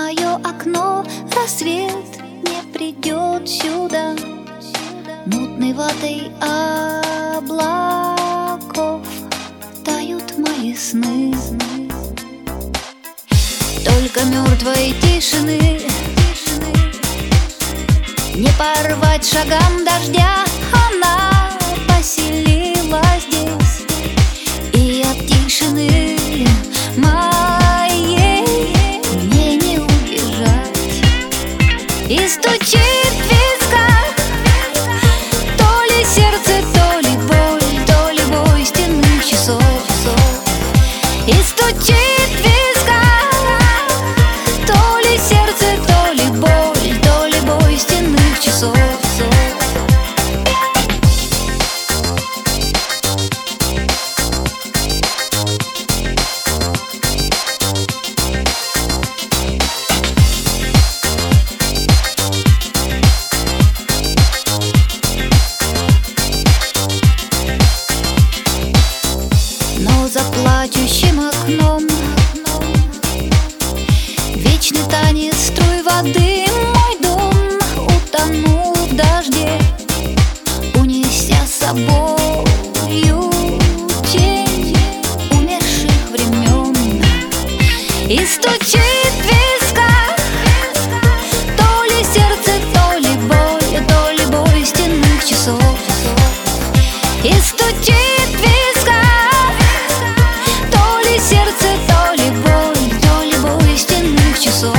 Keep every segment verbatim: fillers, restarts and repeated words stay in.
мое окно рассвет не придет сюда, мутной ватой облаков тают мои сны. Только мертвой тишины не порвать шагам дождя. Она поселилась здесь, и от тишины моей мне не убежать. И стучит в висках то ли сердце, то ли боль, то ли бой стенных часов. И стучит в висках то ли сердце, то ли боль, то ли бой стенных часов. За плачущим окном вечный танец струй воды. Мой дом утонул в дожде, унеся с собою тень умерших времен. И стучит в висках то ли сердце, то ли боль, то ли бой стенных часов. И стучит в висках сердце, то ли боль, то ли бой стенных часов.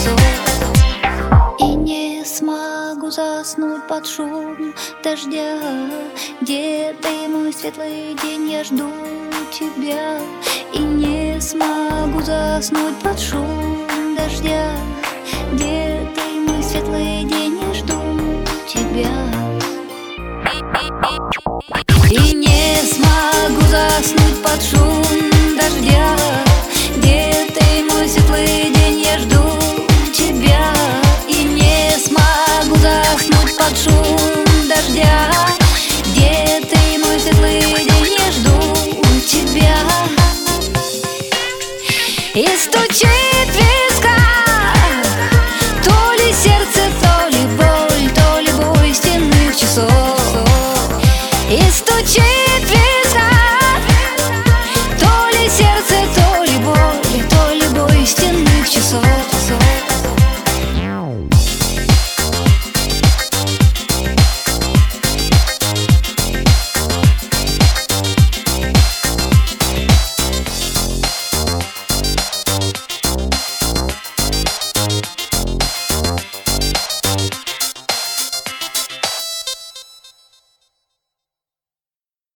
И не смогу заснуть под шум дождя. Где ты, мой светлый день, я жду тебя. И не смогу заснуть под шум дождя. Где ты, мой светлый день, я жду тебя. И не смогу заснуть под шум дождя. Где ты, мой светлый день, я жду тебя. И не смогу заснуть под шум